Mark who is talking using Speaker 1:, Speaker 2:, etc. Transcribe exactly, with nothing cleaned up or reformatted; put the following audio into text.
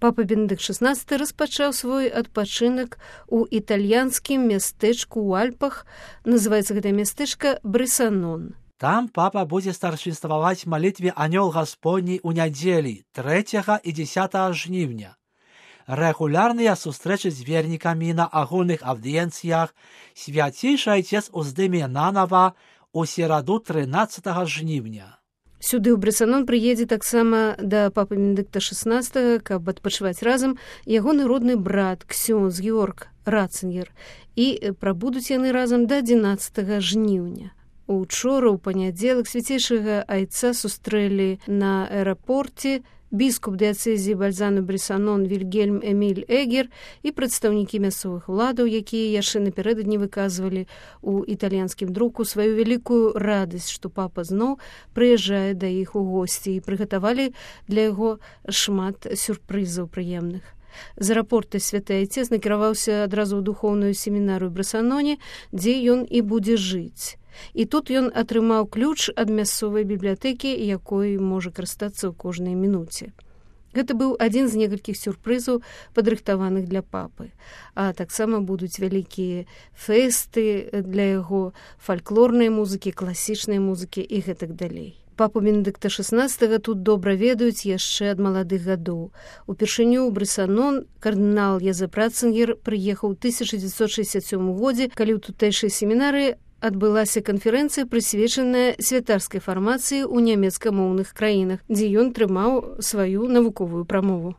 Speaker 1: Папа Бенедыкт шаснаццаты распачаў свой адпачынак у італьянскім мястэчку ў Альпах. Называецца гэтае мястэчка Бресанон.
Speaker 2: Там папа будзе старшынстваваць малітве Анёл Гасподні ў нядзелі трэцяга і дзесятага жніўня. Рэгулярныя сустрэчы з вернікамі на агульных аўдыенцыях свяцейшы айцец уздыме нанава у сераду трынаццатага жніўня.
Speaker 1: Сюды ў Бресанон прыедзе таксама да папы Бенедыкта шаснаццатага, каб адпачываць разам, ягоны родны брат ксёндз Георг Ратцингер, і прабудуць яны разам да адзінаццатага жніўня. Учора, у панядзелак, свяцейшага айца сустрэлі на аэрапорце біскуп дыяцэзіі Бальзана-Бресанон Вільгельм Эміль Эгер і прадстаўнікі мясцовых уладаў, якія яшчэ напярэдадні выказвалі у італьянскім друку сваю вялікую радасць, што папа зноў прыязджае да іх у госці, і прыгатавалі для яго шмат сюрпрызаў прыемных. З аэрапорта святы айцец накіраваўся адразу ў духоўную семінарыю ў Бресаноне, дзе ён і будзе жыць. І тут ён атрымаў ключ ад мясцовай бібліятэкі, якой можа карыстацца ў кожнай мінуце. Гэта быў адзін з некалькіх сюрпрызаў, падрыхтаваных для папы. А таксама будуць вялікія фэсты для яго, фальклорнай музыкі, класічнай музыкі і гэтак далей. Папу Бенедыкта шаснаццатага тут добра ведаюць яшчэ ад маладых гадоў. Упершыню ў Бресанон кардынал Язэп Ратцингер прыехаў у тысяча дзевяцьсот шэсцьдзясят сёмым годзе, калі ў тутэйшай семінарыі адбылася канферэнцыя, прысвечаная святарскай фармацыі ў нямецкамоўных краінах, дзе ён трымаў сваю навуковую прамову.